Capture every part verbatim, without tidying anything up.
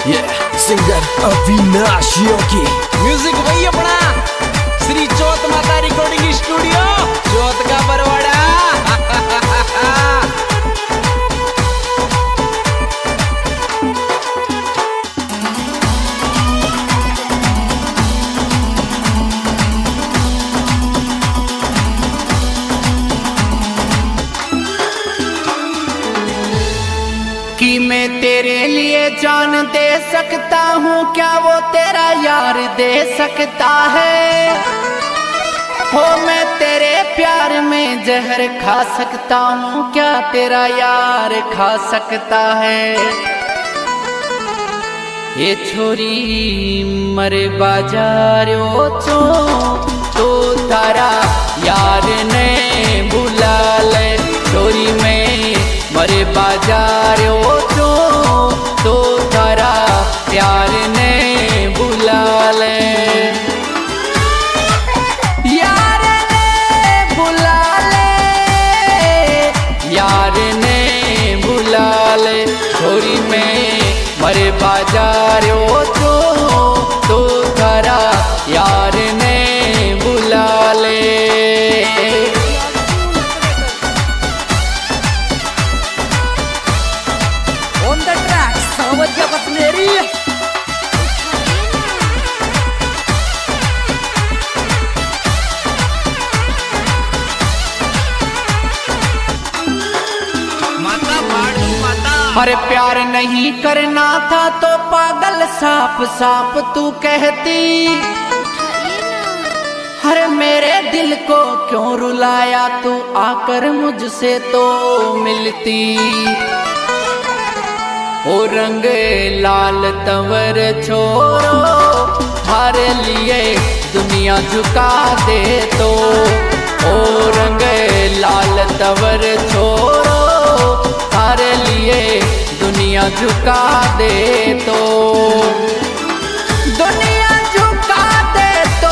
Singer Avinash योगी। Music वही अपना श्री चौथ माता रिकॉर्डिंग स्टूडियो चौथ का बरवाड़ा। कि मैं तेरे लिए जान दे सकता हूँ, क्या वो तेरा यार दे सकता है? हो मैं तेरे प्यार में जहर खा सकता हूँ, क्या तेरा यार खा सकता है? ये छोरी मरे बाजार चो तो तारा यार ने बुला ले। छोरी में मरे बाजार चो तो तारा प्यार ने बुला ले। यार ने बुला ले, यार ने बुला ले। छोरी में मरे बाजार चो तो तारा यार ने बुला ले। अरे प्यार नहीं करना था तो पागल साफ साफ तू कहती। अरे मेरे दिल को क्यों रुलाया तू, आकर मुझसे तो मिलती। ओ रंग लाल तंवर छोरो थारे लिए दुनिया झुका दे तो। ओ रंग लाल तंवर छोरो थारे लिए दुनिया झुका दे तो। दुनिया झुका दे तो,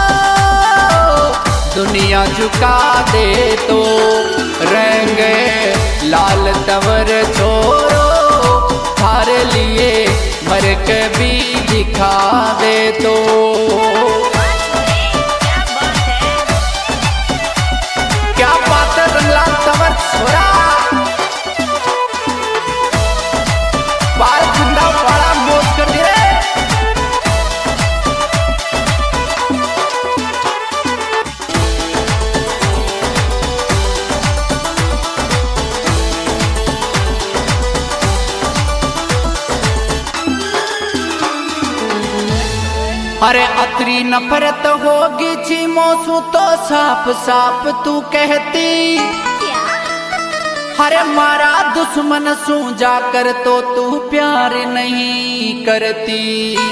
दुनिया झुका दे तो। रंग लाल तंवर छोरो थारे लिए मर के भी दिखा दे तो। क्या बात है रंगलाल तंवर छोरा, बाल झंडा बड़ा मोज कर दे। अरे अतरी नफरत होगी जी मौसू तो साफ साफ तू कहती। अरे मारा दुश्मन सू जाकर तो तू प्यार नहीं करती।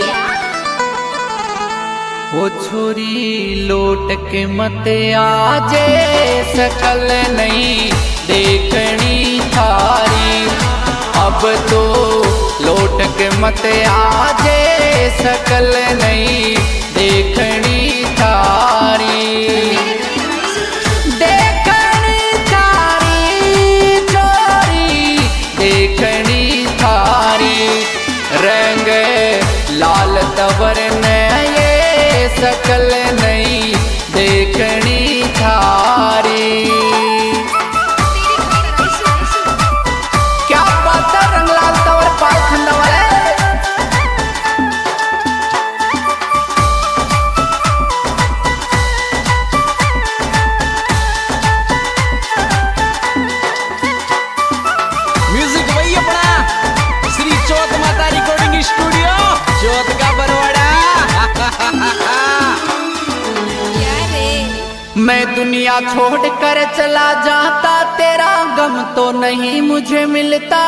वो छोरी लौट के मत आजे, सकल नहीं देखनी थारी। अब तो लौट के मत आजे, सकल नहीं देखनी थारी। देखनी थारी चोरी, देखनी थारी। रंग लाल तंवर ने ये सकल नहीं देखनी थारी। क्या बात है रंगलाल तंवर पाल खंडा वाले। म्यूजिक वही अपना श्री चौथ माता रिकॉर्डिंग स्टूडियो चौथ का बरवाड़ा। मैं दुनिया छोड़ कर चला जाता, तेरा गम तो नहीं मुझे मिलता।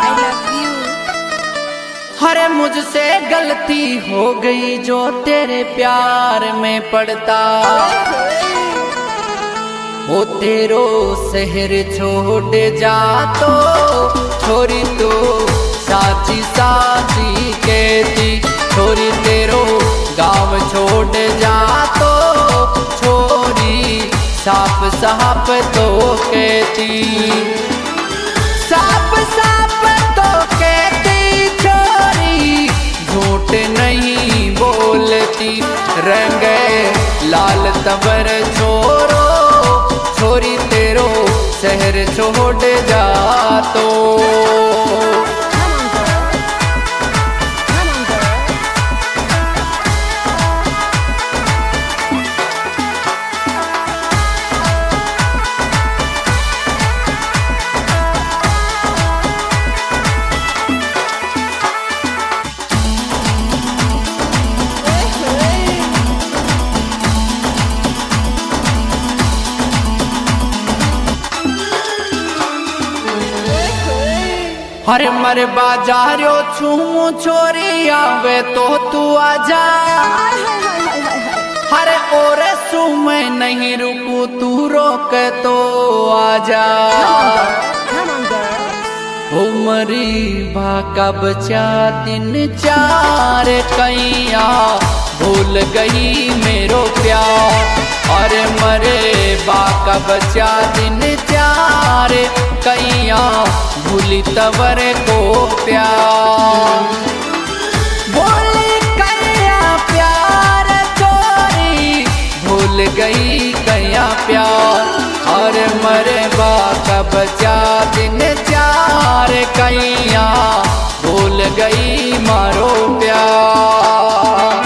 अरे मुझसे गलती हो गई जो तेरे प्यार में पड़ता। वो तेरो शहर छोड़ जा तो छोरी तो साची साची कहती। छोरी तेरो गाँव छोड़ जा तो छोरी साफ साफ तो कहती। साफ साफ तो कहती छोरी छोड़ जा तो। हरे मरे बाजारो छू छोरी आवे तो तू आजा। हरे और सू मैं नहीं रुकू तू रोक तो आजा। हो मरी भाका बचा तीन चार कैया भूल गई मेरो प्यार। अरे मरे बाका बचा दिन चार कैया भूली तवर को प्यार। बोली कैया प्यार चोरी भूल गई कैया प्यार। अरे मरे बाका बचा दिन चार कैया भूल गई मारो प्यार।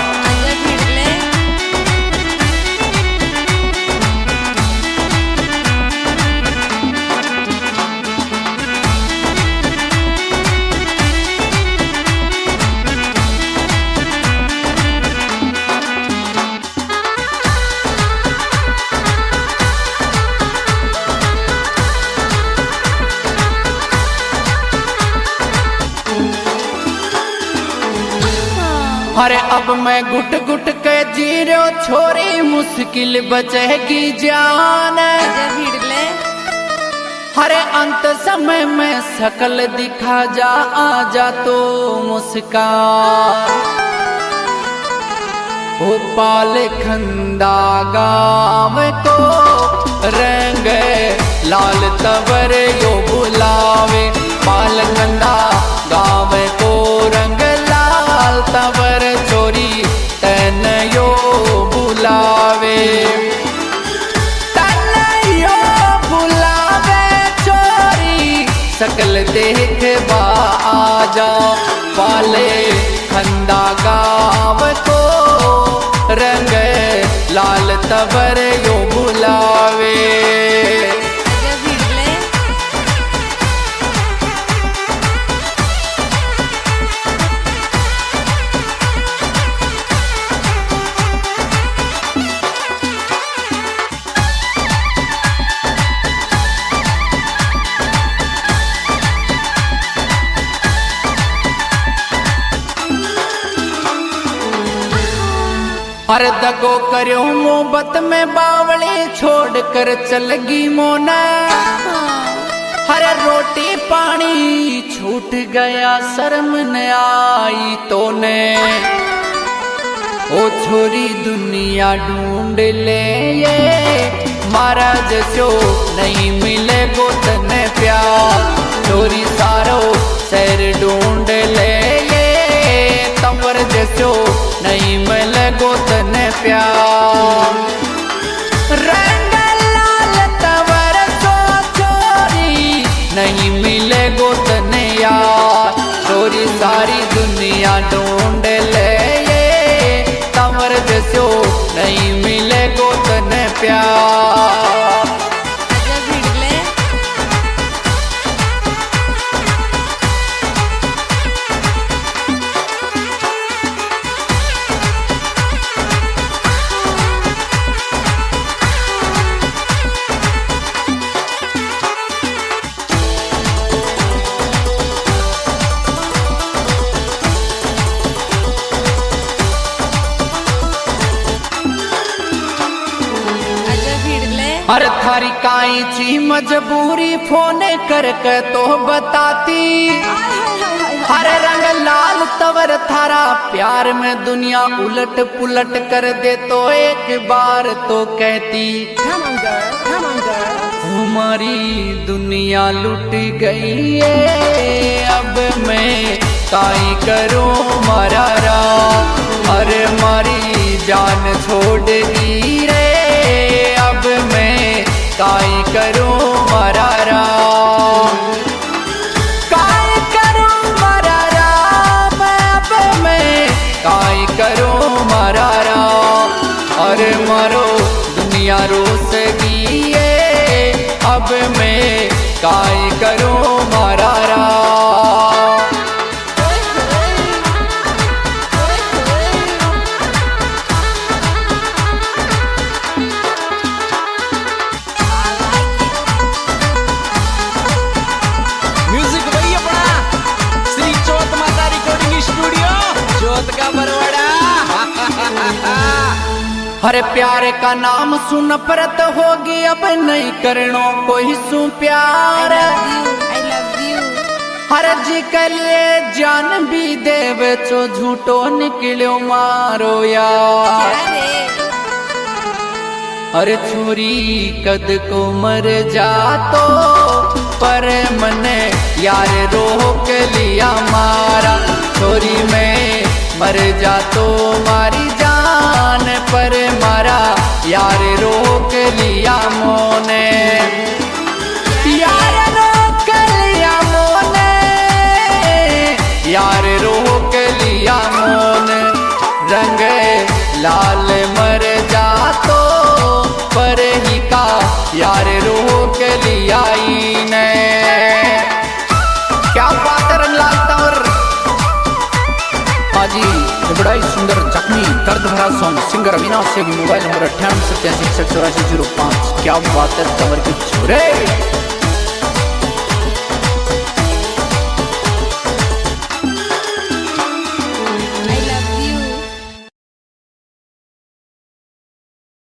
अरे अब मैं गुट गुट के जी रो छोरी मुश्किल बचेगी जान। अरे अंत समय में शकल दिखा जा आजा तो मुस्कान। ओ पाल खंदा गाँव को रंग लाल तवर यो बुलावे। पाल खंदा गाँव को रंग लाल तवर चोरी तन यो बुलावे। तन यो बुलावे चोरी शकल देख बा आजा। पाले खंदा गाँव को रंग लाल तवर यो बुलावे। अरे दगो करो मोहब्बत में बावली छोड़ कर चलगी मोना। हरे रोटी पानी छूट गया शर्म न आई तो ने। ओ छोरी दुनिया ढूंढ ले ये महाराज जो नहीं मिले गो तने प्यार। छोरी सारो शहर ढूंढ ले ये तंवर जैसो नहीं मिले गो तने प्यार। रंग लाल तवर सो छोरी नहीं मिले गो तने यार। छोरी सारी दुनिया ढूंढ ले ये तंवर जैसो नहीं मिले गो तने प्यार। अरे थारी काई ची मजबूरी फोन करके तो बताती। हरे रंग लाल तवर थारा प्यार में दुनिया उलट पुलट कर दे तो एक बार तो कहती। हमारी दुनिया लुट गई है अब मैं काई करूं मारा रा। अरे मारी जान छोड़ दी रे अब मैं काई करूं मारा रा। हरे प्यार का नाम सुन परत होगी अब नहीं करनो कोई सु प्यार। I love you. हरे जी के लिए जान भी देव चो झूठो निकलो मारो यार। क्या रे? अरे छोरी कद को मर जा तो पर मने यार रोक लिया मारा। छोरी में मर जा तो मारी जान पर मारा यार रोक लिया मोने। यार रोक लिया मोने, यार रोक लिया मोने। रंग लाल मर जा तो पर ही का यार रोक लिया ने। क्या बात है रंगलाल तंवर। हाजी बड़ा ही सुंदर जख्मी दर्द भरा सॉन्ग सिंगर अविनाश से मोबाइल नंबर अट्ठावन सत्तासी इकसठ चौरासी जीरो पाँच। क्या बात है तंवर के छोरे।